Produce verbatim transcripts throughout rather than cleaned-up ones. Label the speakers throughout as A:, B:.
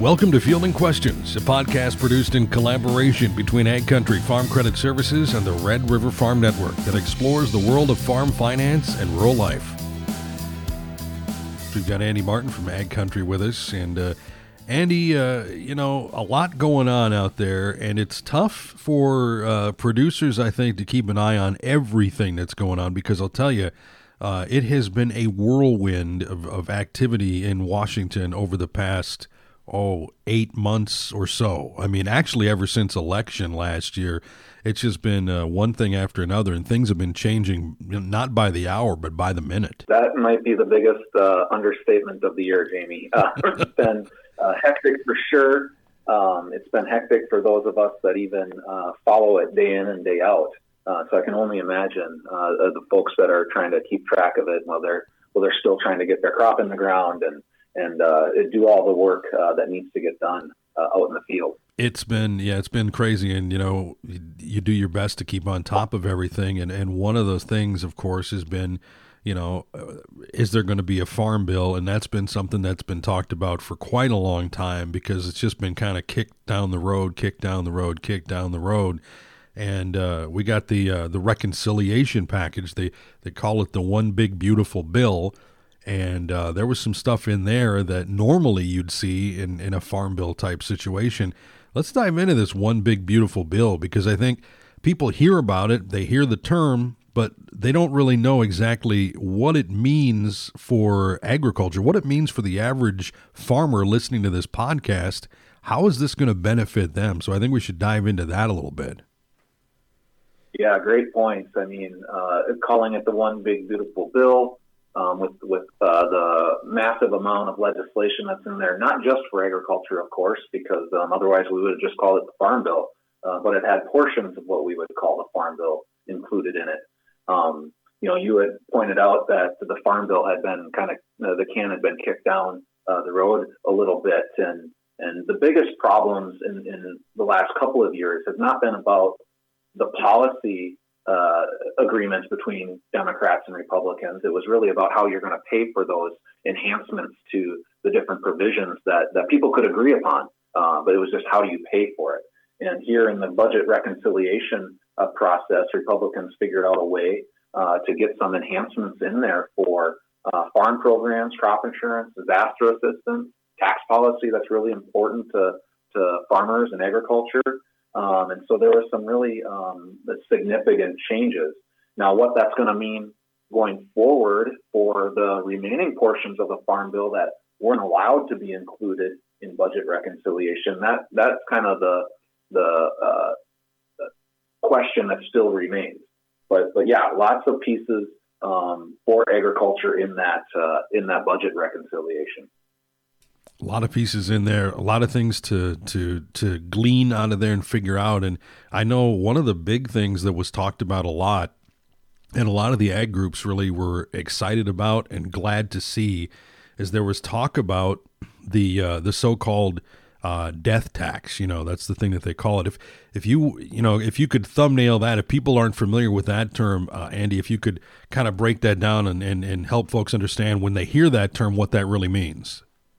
A: Welcome to Fielding Questions, a podcast produced in collaboration between Ag Country Farm Credit Services and the Red River Farm Network that explores the world of farm finance and rural life. We've got Andy Martin from Ag Country with us, and uh, Andy, uh, you know, a lot going on out there, and it's tough for uh, producers, I think, to keep an eye on everything that's going on, because I'll tell you, uh, it has been a whirlwind of, of activity in Washington over the past, oh, eight months or so. I mean, actually, ever since election last year, it's just been uh, one thing after another, and things have been changing, you know, not by the hour, but by the minute.
B: That might be the biggest uh, understatement of the year, Jamie. Uh, it's been uh, hectic for sure. Um, it's been hectic for those of us that even uh, follow it day in and day out. Uh, so I can only imagine uh, the folks that are trying to keep track of it while they're while they're still trying to get their crop in the ground and and uh, do all the work uh, that needs to get done uh, out in the field.
A: It's been, yeah, it's been crazy. And, you know, you, you do your best to keep on top of everything. And, and one of those things, of course, has been, you know, uh, is there going to be a farm bill? And that's been something that's been talked about for quite a long time, because it's just been kind of kicked down the road, kicked down the road, kicked down the road. And uh, we got the uh, the reconciliation package. They, they call it the One Big Beautiful Bill. And uh, there was some stuff in there that normally you'd see in, in a farm bill type situation. Let's dive into this One Big Beautiful Bill, because I think people hear about it, they hear the term, but they don't really know exactly what it means for agriculture, what it means for the average farmer listening to this podcast. How is this going to benefit them? So I think we should dive into that a little bit.
B: Yeah, great points. I mean, uh, calling it the One Big Beautiful Bill, Um, with with uh, the massive amount of legislation that's in there, not just for agriculture, of course, because um, otherwise we would have just called it the Farm Bill, uh, but it had portions of what we would call the Farm Bill included in it. Um, you know, you had pointed out that the Farm Bill had been kind of, uh, the can had been kicked down uh, the road a little bit, and and the biggest problems in, in the last couple of years have not been about the policy Uh, agreements between Democrats and Republicans. It was really about how you're going to pay for those enhancements to the different provisions that, that people could agree upon. Uh, but it was just how do you pay for it? And here in the budget reconciliation uh, process, Republicans figured out a way uh, to get some enhancements in there for uh, farm programs, crop insurance, disaster assistance, tax policy that's really important to, to farmers and agriculture. Um, and so there were some really um, significant changes. Now, what that's going to mean going forward for the remaining portions of the Farm Bill that weren't allowed to be included in budget reconciliation, that that's kind of the the, uh, the question that still remains. But but yeah, lots of pieces um, for agriculture in that uh, in that budget reconciliation.
A: A lot of pieces in there, a lot of things to, to, to glean out of there and figure out. And I know one of the big things that was talked about a lot, and a lot of the ag groups really were excited about and glad to see, is there was talk about the uh, the so-called uh, death tax. You know, that's the thing that they call it. If if you you know if you could thumbnail that, if people aren't familiar with that term, uh, Andy, if you could kind of break that down and, and and help folks understand when they hear that term what that really means.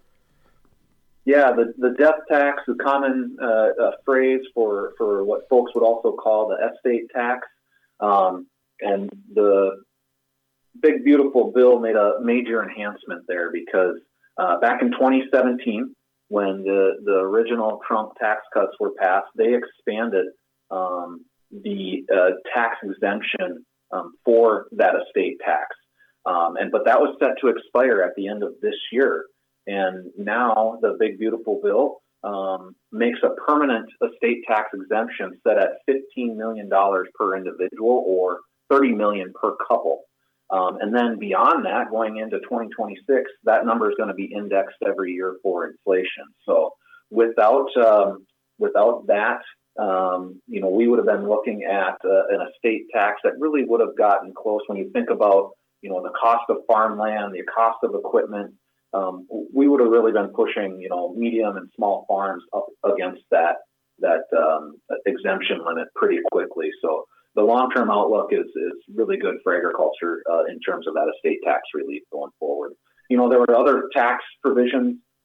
B: Yeah, the, the death tax, the common uh, uh, phrase for, for what folks would also call the estate tax. Um, and the Big Beautiful Bill made a major enhancement there because uh, back in twenty seventeen, when the, the original Trump tax cuts were passed, they expanded um, the uh, tax exemption um, for that estate tax. Um, and but that was set to expire at the end of this year. And now the Big Beautiful Bill um, makes a permanent estate tax exemption set at fifteen million dollars per individual or thirty million dollars per couple. Um, and then beyond that, going into twenty twenty-six, that number is going to be indexed every year for inflation. So without um, without that, um, you know, we would have been looking at uh, an estate tax that really would have gotten close. When you think about, you know, the cost of farmland, the cost of equipment, Um, we would have really been pushing, you know, medium and small farms up against that that um, exemption limit pretty quickly. So the long-term outlook is is really good for agriculture uh, in terms of that estate tax relief going forward. You know, there were other tax provisions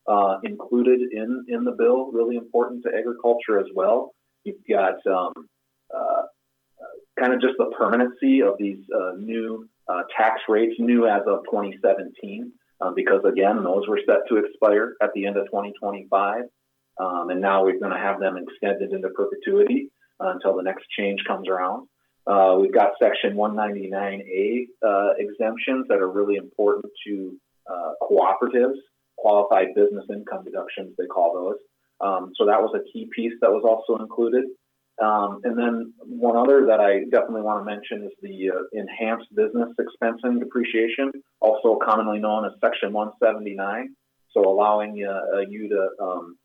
B: uh, included in, in the bill, really important to agriculture as well. You've got um, uh, kind of just the permanency of these uh, new uh, tax rates, new as of twenty seventeen, um, because again, those were set to expire at the end of twenty twenty-five. Um, and now we're going to have them extended into perpetuity uh, until the next change comes around. Uh, we've got Section one ninety-nine A uh, exemptions that are really important to uh, cooperatives, qualified business income deductions, they call those. Um, so that was a key piece that was also included. Um, and then one other that I definitely want to mention is the uh, enhanced business expense and depreciation, also commonly known as Section one seventy-nine. So allowing uh, you to um,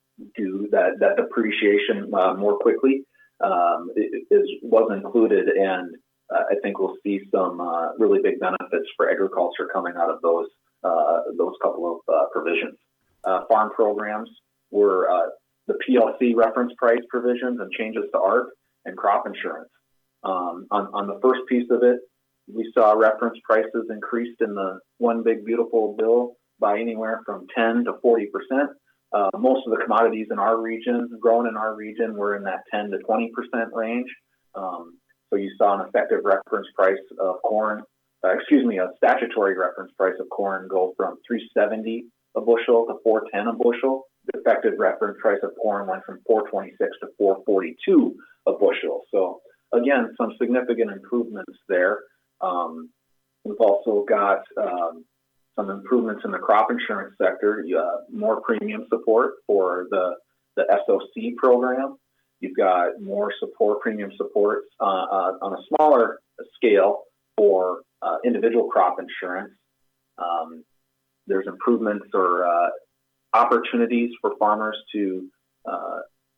B: do that, that depreciation uh, more quickly um, is was included, and uh, I think we'll see some uh, really big benefits for agriculture coming out of those uh, those couple of uh, provisions. Uh, farm programs were uh, the P L C reference price provisions and changes to A R P and crop insurance. Um, on, on the first piece of it, we saw reference prices increased in the One Big Beautiful Bill by anywhere from ten to forty percent. Uh, most of the commodities in our region, grown in our region, were in that ten to twenty percent range. Um, so you saw an effective reference price of corn, uh, excuse me, a statutory reference price of corn go from three seventy a bushel to four ten a bushel. The effective reference price of corn went from four twenty-six to four forty-two a bushel. So again, some significant improvements there. Um, we've also got um, some improvements in the crop insurance sector, uh, more premium support for the, the S O C program. You've got more support, premium support uh, uh, on a smaller scale for uh, individual crop insurance. Um, there's improvements or uh, opportunities for farmers to uh,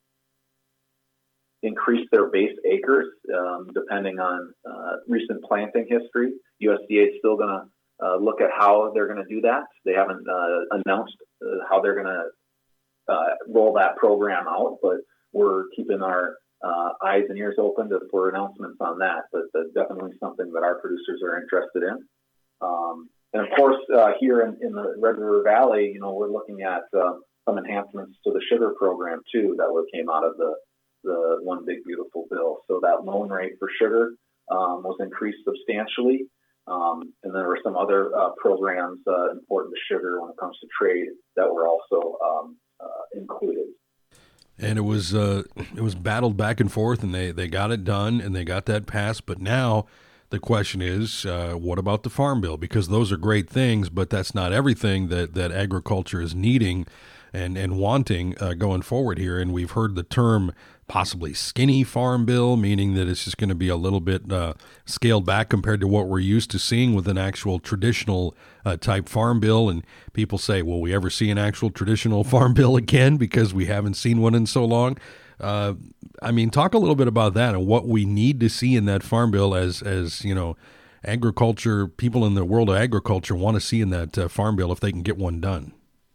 B: increase their base acres um, depending on uh, recent planting history. U S D A is still going to uh, look at how they're going to do that. They haven't uh, announced uh, how they're going to uh, roll that program out, but we're keeping our uh, eyes and ears open to, for announcements on that. But that's definitely something that our producers are interested in. Um, and of course, uh, here in, in the Red River Valley, you know, we're looking at uh, some enhancements to the sugar program too that came out of the the One Big Beautiful Bill. So that loan rate for sugar um, was increased substantially. Um, and there were some other uh, programs uh, important to sugar when it comes to trade that were also um, uh, included.
A: And it was uh, it was battled back and forth, and they, they got it done, and they got that passed. But now the question is, uh, what about the Farm Bill? Because those are great things, but that's not everything that, that agriculture is needing and, and wanting uh, going forward here. And we've heard the term possibly skinny farm bill, meaning that it's just going to be a little bit uh, scaled back compared to what we're used to seeing with an actual traditional uh, type farm bill. And people say, will we ever see an actual traditional farm bill again? Because we haven't seen one in so long. Uh, I mean, talk a little bit about that and what we need to see in that farm bill as, as you know, agriculture, people in the world of agriculture want to see in that uh, farm bill if they can get one done.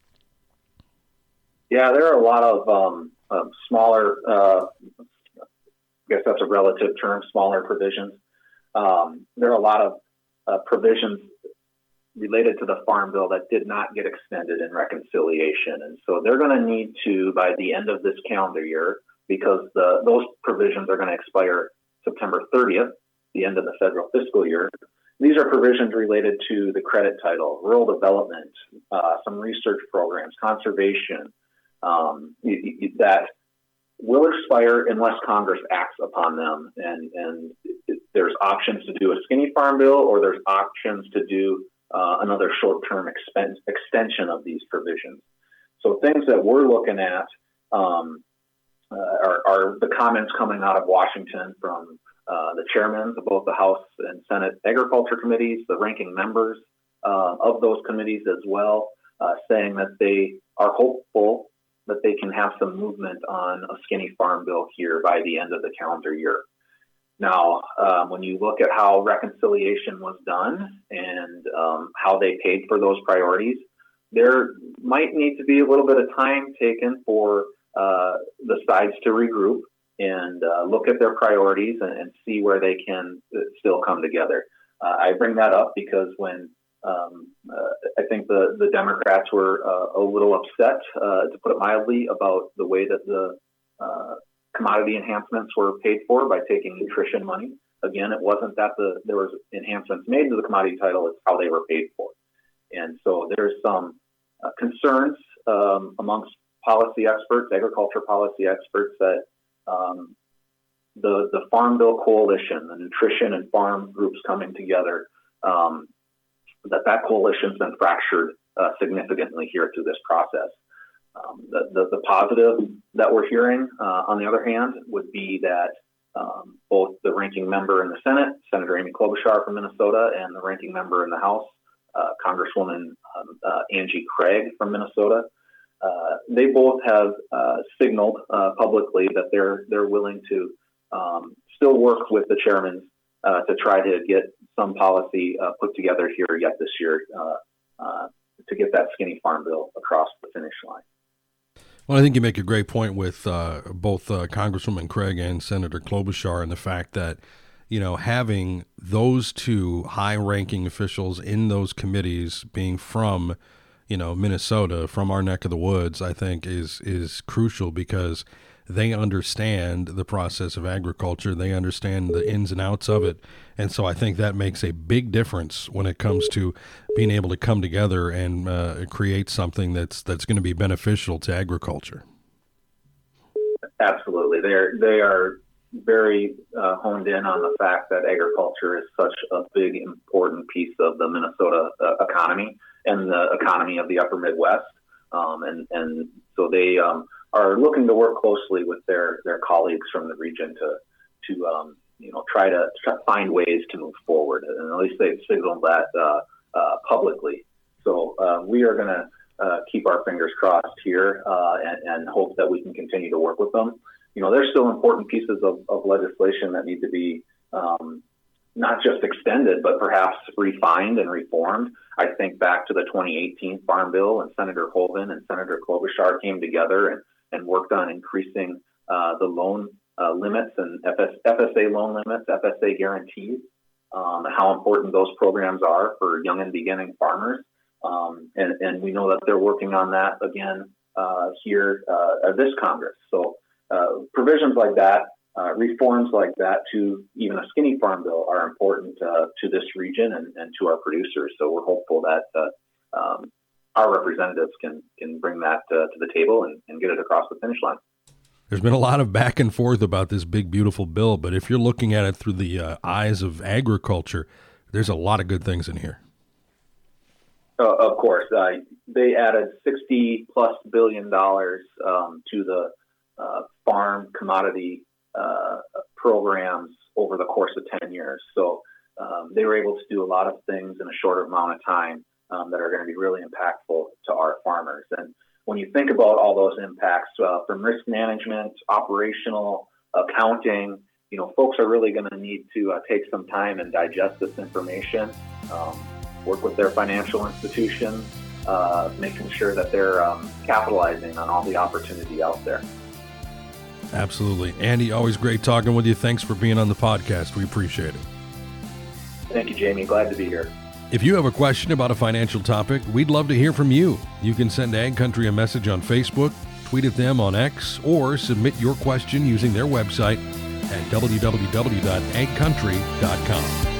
B: Yeah, there are a lot of um, um, smaller, uh, I guess that's a relative term, smaller provisions. Um, there are a lot of uh, provisions related to the Farm Bill that did not get extended in reconciliation. And so they're going to need to, by the end of this calendar year, because the, those provisions are going to expire September thirtieth, the end of the federal fiscal year. These are provisions related to the credit title, rural development, uh, some research programs, conservation, Um, that will expire unless Congress acts upon them. And, and it, there's options to do a skinny farm bill, or there's options to do uh, another short-term expense, extension of these provisions. So things that we're looking at um, uh, are, are the comments coming out of Washington from uh, the chairmen of both the House and Senate Agriculture Committees, the ranking members uh, of those committees as well, uh, saying that they are hopeful that they can have some movement on a skinny farm bill here by the end of the calendar year. Now, um, when you look at how reconciliation was done and um, how they paid for those priorities, there might need to be a little bit of time taken for uh, the sides to regroup and uh, look at their priorities and, and see where they can still come together. Uh, I bring that up because when um, uh, I think the, the Democrats were uh, a little upset, uh, to put it mildly, about the way that the uh, commodity enhancements were paid for by taking nutrition money. Again, it wasn't that the there was enhancements made to the commodity title; it's how they were paid for. And so there's some uh, concerns um, amongst policy experts, agriculture policy experts, that um, the the Farm Bill Coalition, the nutrition and farm groups coming together, um, that that coalition's been fractured uh, significantly here through this process. Um, the, the the positive that we're hearing, uh, on the other hand, would be that um, both the ranking member in the Senate, Senator Amy Klobuchar from Minnesota, and the ranking member in the House, uh, Congresswoman um, uh, Angie Craig from Minnesota, uh, they both have uh, signaled uh, publicly that they're they're willing to um, still work with the chairmen uh, to try to get some policy uh, put together here yet this year uh, uh, to get that skinny farm bill across the finish line.
A: Well, I think you make a great point with uh, both uh, Congresswoman Craig and Senator Klobuchar, and the fact that, you know, having those two high-ranking officials in those committees being from, you know, Minnesota, from our neck of the woods, I think is is crucial, because they understand the process of agriculture. They understand the ins and outs of it. And so I think that makes a big difference when it comes to being able to come together and uh, create something that's that's going to be beneficial to agriculture.
B: Absolutely. They're, they are very uh, honed in on the fact that agriculture is such a big, important piece of the Minnesota uh, economy and the economy of the upper Midwest. Um, and, and so they um, are looking to work closely with their, their colleagues from the region to, to um, you know, try to, try to find ways to move forward. And at least they've signaled that uh, uh, publicly. So uh, we are going to uh, keep our fingers crossed here uh, and, and hope that we can continue to work with them. You know, there's still important pieces of, of legislation that need to be um, not just extended, but perhaps refined and reformed. I think back to the twenty eighteen Farm Bill, and Senator Hoeven and Senator Klobuchar came together and, and worked on increasing uh, the loan uh, limits and F S, F S A loan limits, F S A guarantees, um, how important those programs are for young and beginning farmers. Um, and, and we know that they're working on that again uh, here uh, at this Congress. So uh, provisions like that, uh, reforms like that to even a skinny farm bill are important uh, to this region and, and to our producers. So we're hopeful that uh, um, our representatives can can bring that uh, to the table and, and get it across the finish line.
A: There's been a lot of back and forth about this big, beautiful bill, but if you're looking at it through the uh, eyes of agriculture, there's a lot of good things in here.
B: Uh, of course, uh, they added sixty plus billion dollars um, to the uh, farm commodity uh, programs over the course of ten years. So um, they were able to do a lot of things in a shorter amount of time um, that are going to be really impactful to our farmers. And when you think about all those impacts, uh, from risk management, operational, accounting, you know, folks are really going to need to uh, take some time and digest this information. Um, work with their financial institutions, uh, making sure that they're um, capitalizing on all the opportunity out there.
A: Absolutely. Andy, always great talking with you. Thanks for being on the podcast. We appreciate it.
B: Thank you, Jamie. Glad to be here.
A: If you have a question about a financial topic, we'd love to hear from you. You can send Ag Country a message on Facebook, tweet at them on X, or submit your question using their website at w w w dot ag country dot com.